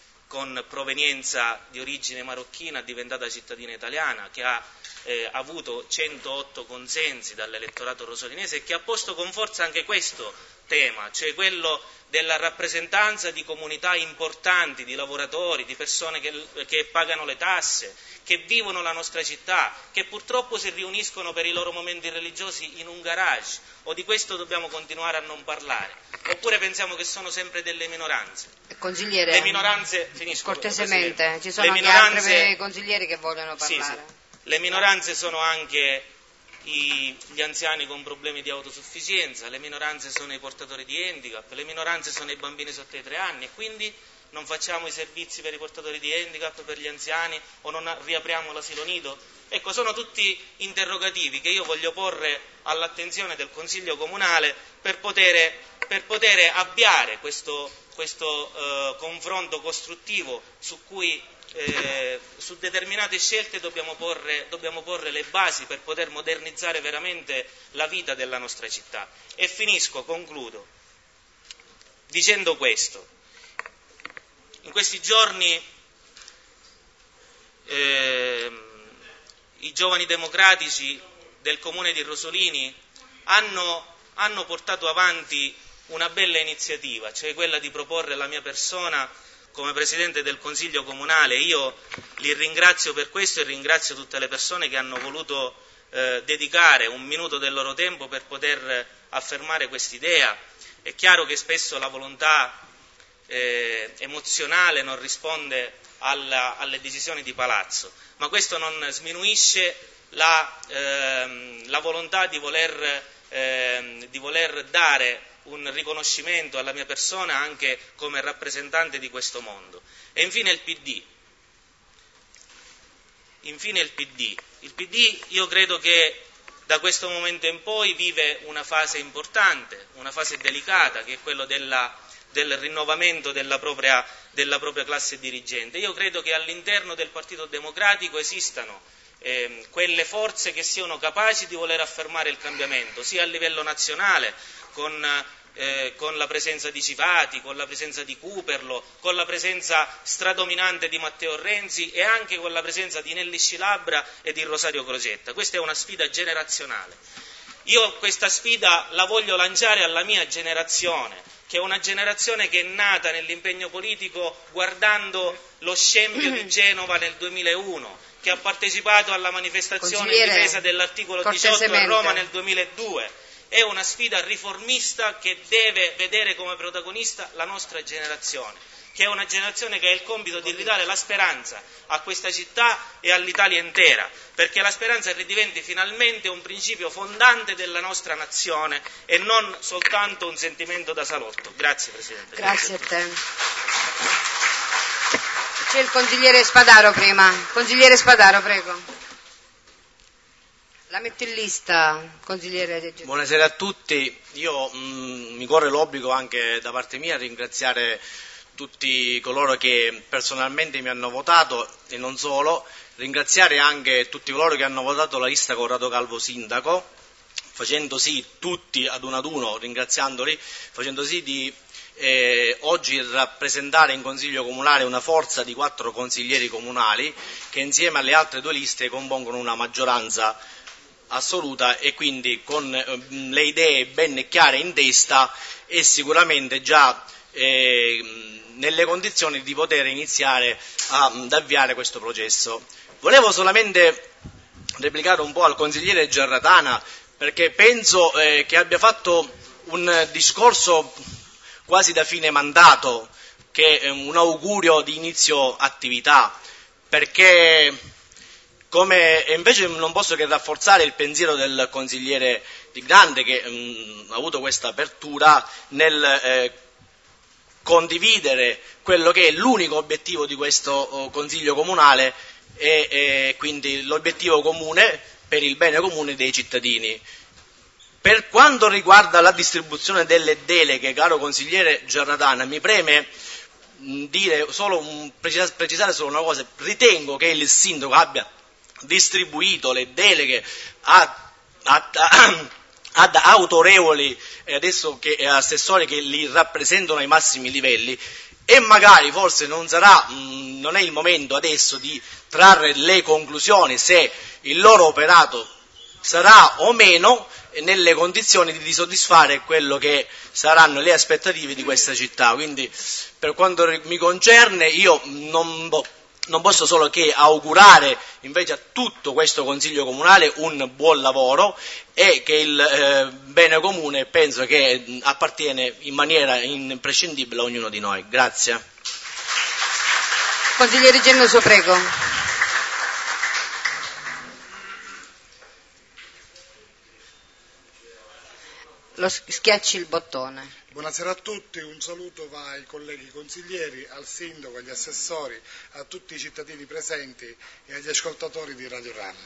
con provenienza di origine marocchina diventata cittadina italiana, che ha eh, avuto centootto consensi dall'elettorato rosolinese e che ha posto con forza anche questo tema, cioè quello della rappresentanza di comunità importanti, di lavoratori, di persone che, che pagano le tasse, che vivono la nostra città, che purtroppo si riuniscono per i loro momenti religiosi in un garage, o di questo dobbiamo continuare a non parlare, oppure pensiamo che sono sempre delle minoranze. Consigliere, le minoranze, finisco, cortesemente, ci sono le anche minoranze, altri consiglieri che vogliono parlare. Sì, sì. Le minoranze sono anche i, gli anziani con problemi di autosufficienza, le minoranze sono i portatori di handicap, le minoranze sono i bambini sotto i tre anni e quindi non facciamo i servizi per i portatori di handicap, per gli anziani, o non riapriamo l'asilo nido? Ecco, sono tutti interrogativi che io voglio porre all'attenzione del Consiglio Comunale per poter, per poter avviare questo, questo eh, confronto costruttivo su cui eh, su determinate scelte dobbiamo porre, dobbiamo porre le basi per poter modernizzare veramente la vita della nostra città. E finisco, concludo, dicendo questo. In questi giorni eh, i giovani democratici del comune di Rosolini hanno, hanno portato avanti una bella iniziativa, cioè quella di proporre la mia persona come Presidente del Consiglio Comunale. Io li ringrazio per questo e ringrazio tutte le persone che hanno voluto eh, dedicare un minuto del loro tempo per poter affermare quest'idea. È chiaro che spesso la volontà eh, emozionale non risponde alla, alle decisioni di palazzo, ma questo non sminuisce la, ehm, la volontà di voler, ehm, di voler dare un riconoscimento alla mia persona anche come rappresentante di questo mondo. E infine il P D. Infine il P D. Il P D io credo che da questo momento in poi vive una fase importante, una fase delicata, che è quello della, del rinnovamento della propria, della propria classe dirigente. Io credo che all'interno del Partito Democratico esistano eh, quelle forze che siano capaci di voler affermare il cambiamento, sia a livello nazionale, con, eh, con la presenza di Civati, con la presenza di Cooperlo, con la presenza stradominante di Matteo Renzi e anche con la presenza di Nelly Scilabra e di Rosario Crocetta. Questa è una sfida generazionale. Io questa sfida la voglio lanciare alla mia generazione, che è una generazione che è nata nell'impegno politico guardando lo scempio di Genova nel duemilauno, che ha partecipato alla manifestazione in difesa dell'articolo diciotto a Roma nel duemiladue. È una sfida riformista che deve vedere come protagonista la nostra generazione, che è una generazione che ha il compito di ridare la speranza a questa città e all'Italia intera, perché la speranza ridiventi finalmente un principio fondante della nostra nazione e non soltanto un sentimento da salotto. Grazie Presidente. Grazie a te. C'è il consigliere Spadaro prima. Consigliere Spadaro, prego. La metto in lista, consigliere. Buonasera a tutti. Io mh, mi corre l'obbligo anche da parte mia di ringraziare tutti coloro che personalmente mi hanno votato e non solo, ringraziare anche tutti coloro che hanno votato la lista Corrado Calvo sindaco, facendo sì tutti ad uno ad uno, ringraziandoli, facendo sì di eh, oggi rappresentare in Consiglio Comunale una forza di quattro consiglieri comunali che insieme alle altre due liste compongono una maggioranza assoluta e quindi con eh, le idee ben chiare in testa e sicuramente già eh, nelle condizioni di poter iniziare a, ad avviare questo processo. Volevo solamente replicare un po' al consigliere Giarratana, perché penso eh, che abbia fatto un discorso quasi da fine mandato, che è un augurio di inizio attività, perché come e invece non posso che rafforzare il pensiero del consigliere Di Grande, che mh, ha avuto questa apertura nel eh, condividere quello che è l'unico obiettivo di questo oh, Consiglio Comunale e, e quindi l'obiettivo comune per il bene comune dei cittadini. Per quanto riguarda la distribuzione delle deleghe, caro consigliere Giarratana, mi preme dire solo un, precisare solo una cosa: ritengo che il sindaco abbia distribuito le deleghe a, a, a ad autorevoli eh, adesso che eh, assessori che li rappresentano ai massimi livelli, e magari forse non sarà mh, non è il momento adesso di trarre le conclusioni se il loro operato sarà o meno nelle condizioni di soddisfare quello che saranno le aspettative di questa città. Quindi per quanto mi concerne io non Non posso solo che augurare invece a tutto questo Consiglio Comunale un buon lavoro e che il eh, bene comune penso che appartiene in maniera imprescindibile a ognuno di noi. Grazie. Consigliere Gennuso, prego. Lo schiacci il bottone. Buonasera a tutti, un saluto va ai colleghi consiglieri, al sindaco, agli assessori, a tutti i cittadini presenti e agli ascoltatori di Radio Ranna.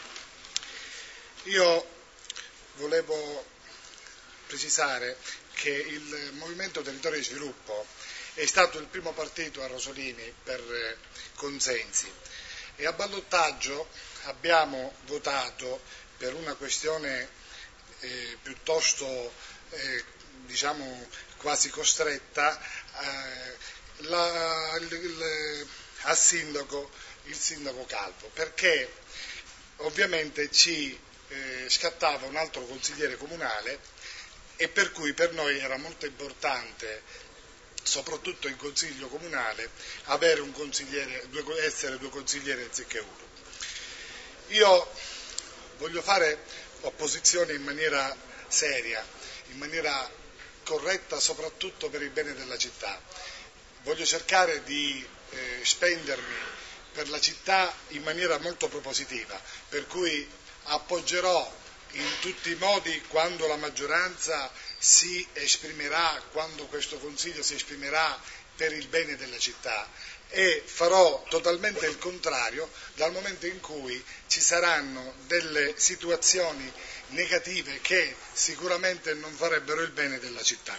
Io volevo precisare che il Movimento Territorio di Sviluppo è stato il primo partito a Rosolini per consensi e a ballottaggio abbiamo votato per una questione eh, piuttosto eh, diciamo quasi costretta eh, la, il, il, al sindaco, il sindaco Calvo, perché ovviamente ci eh, scattava un altro consigliere comunale e per cui per noi era molto importante, soprattutto in consiglio comunale, avere un consigliere, due, essere due consiglieri anziché uno. Io voglio fare opposizione in maniera seria, in maniera corretta soprattutto per il bene della città. Voglio cercare di eh, spendermi per la città in maniera molto propositiva, per cui appoggerò in tutti i modi quando la maggioranza si esprimerà, quando questo Consiglio si esprimerà per il bene della città, e farò totalmente il contrario dal momento in cui ci saranno delle situazioni negative che sicuramente non farebbero il bene della città.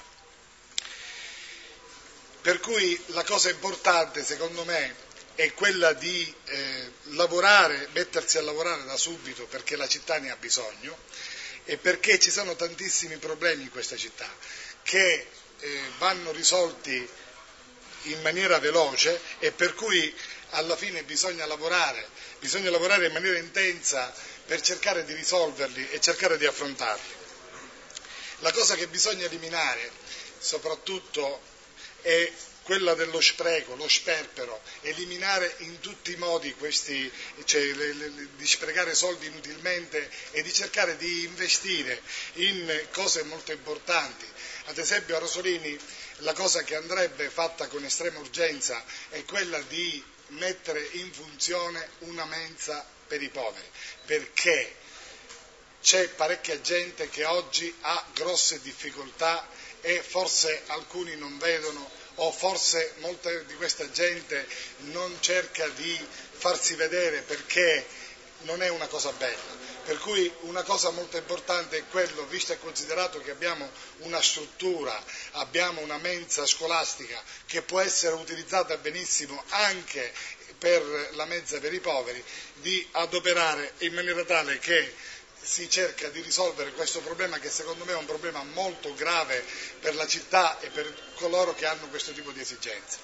Per cui la cosa importante secondo me è quella di eh, lavorare, mettersi a lavorare da subito, perché la città ne ha bisogno e perché ci sono tantissimi problemi in questa città che eh, vanno risolti in maniera veloce e per cui alla fine bisogna lavorare, bisogna lavorare in maniera intensa per cercare di risolverli e cercare di affrontarli. La cosa che bisogna eliminare soprattutto è quella dello spreco, lo sperpero, eliminare in tutti i modi questi, cioè le, le, di sprecare soldi inutilmente e di cercare di investire in cose molto importanti. Ad esempio a Rosolini la cosa che andrebbe fatta con estrema urgenza è quella di mettere in funzione una mensa per i poveri, perché c'è parecchia gente che oggi ha grosse difficoltà e forse alcuni non vedono, o forse molta di questa gente non cerca di farsi vedere perché non è una cosa bella. Per cui una cosa molto importante è quello, visto e considerato che abbiamo una struttura, abbiamo una mensa scolastica che può essere utilizzata benissimo anche per la mensa per i poveri, di adoperare in maniera tale che si cerca di risolvere questo problema, che secondo me è un problema molto grave per la città e per coloro che hanno questo tipo di esigenze.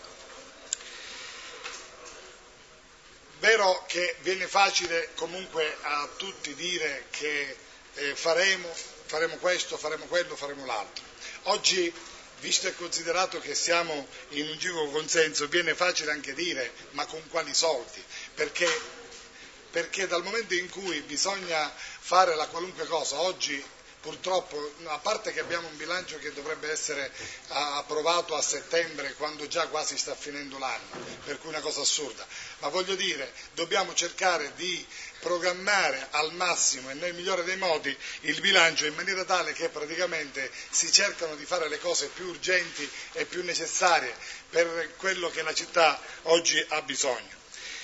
Vero che viene facile comunque a tutti dire che eh, faremo, faremo questo, faremo quello, faremo l'altro. Oggi, visto e considerato che siamo in un giro consenso, viene facile anche dire ma con quali soldi? Perché perché dal momento in cui bisogna fare la qualunque cosa, oggi purtroppo, a parte che abbiamo un bilancio che dovrebbe essere approvato a settembre, quando già quasi sta finendo l'anno, per cui una cosa assurda, ma voglio dire, dobbiamo cercare di programmare al massimo e nel migliore dei modi il bilancio in maniera tale che praticamente si cercano di fare le cose più urgenti e più necessarie per quello che la città oggi ha bisogno.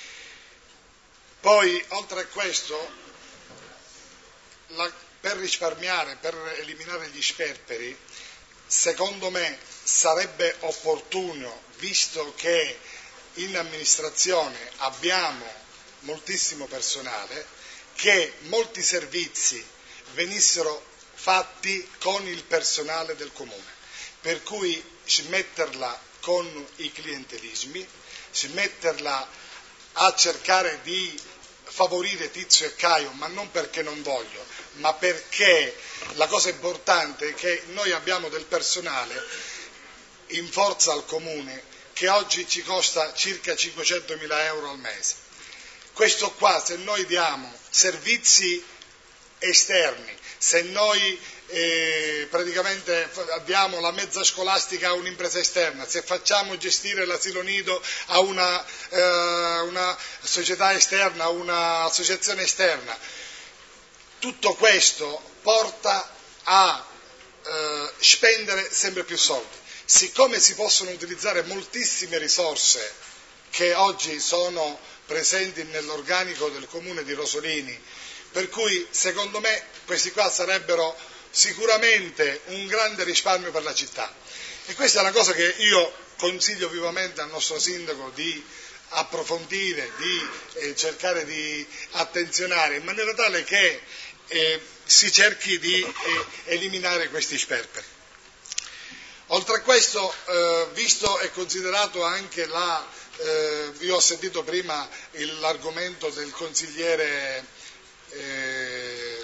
Poi, oltre a questo, la, per risparmiare, per eliminare gli sperperi, secondo me sarebbe opportuno, visto che in amministrazione abbiamo moltissimo personale, che molti servizi venissero fatti con il personale del comune, per cui smetterla con i clientelismi, smetterla a cercare di favorire Tizio e Caio, ma non perché non voglio, ma perché la cosa importante è che noi abbiamo del personale in forza al comune che oggi ci costa circa cinquecentomila euro al mese. Questo qua, se noi diamo servizi esterni, se noi eh, praticamente diamo la mezza scolastica a un'impresa esterna, se facciamo gestire l'asilo nido a una, eh, una società esterna, a un'associazione esterna, tutto questo porta a eh, spendere sempre più soldi. Siccome si possono utilizzare moltissime risorse che oggi sono presenti nell'organico del comune di Rosolini, per cui secondo me questi qua sarebbero sicuramente un grande risparmio per la città. E questa è una cosa che io consiglio vivamente al nostro sindaco di approfondire, di eh, cercare di attenzionare, in maniera tale che eh, si cerchi di eh, eliminare questi sperperi. Oltre a questo, eh, visto e considerato anche la, eh, io ho sentito prima il, l'argomento del consigliere eh,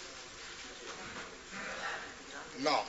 no,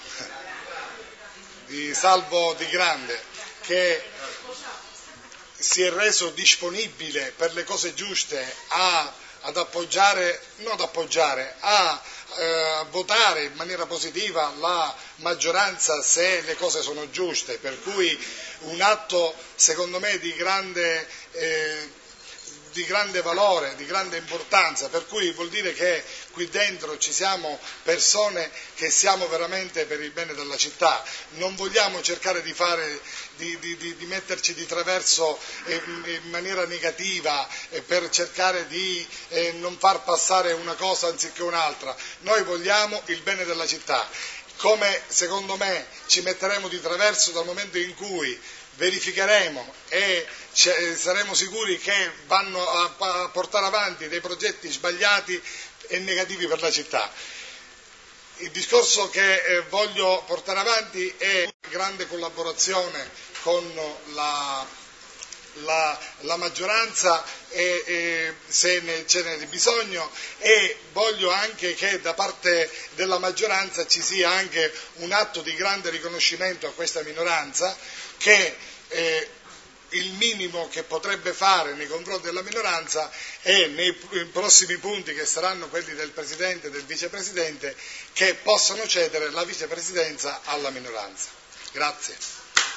di Salvo Di Grande, che si è reso disponibile per le cose giuste a, ad appoggiare, non ad appoggiare, a eh, votare in maniera positiva la maggioranza se le cose sono giuste, per cui un atto secondo me di grande, eh, di grande valore, di grande importanza, per cui vuol dire che qui dentro ci siamo persone che siamo veramente per il bene della città, non vogliamo cercare di fare, di, di, di, di metterci di traverso in, in maniera negativa eh, per cercare di eh, non far passare una cosa anziché un'altra, noi vogliamo il bene della città. Come secondo me ci metteremo di traverso dal momento in cui verificheremo e saremo sicuri che vanno a portare avanti dei progetti sbagliati e negativi per la città. Il discorso che voglio portare avanti è una grande collaborazione con la, la, la maggioranza e, e se ne, ce n'è bisogno, e voglio anche che da parte della maggioranza ci sia anche un atto di grande riconoscimento a questa minoranza, che eh, il minimo che potrebbe fare nei confronti della minoranza è nei prossimi punti, che saranno quelli del Presidente e del Vicepresidente, che possano cedere la vicepresidenza alla minoranza. Grazie.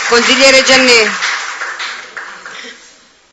Consigliere Giannè.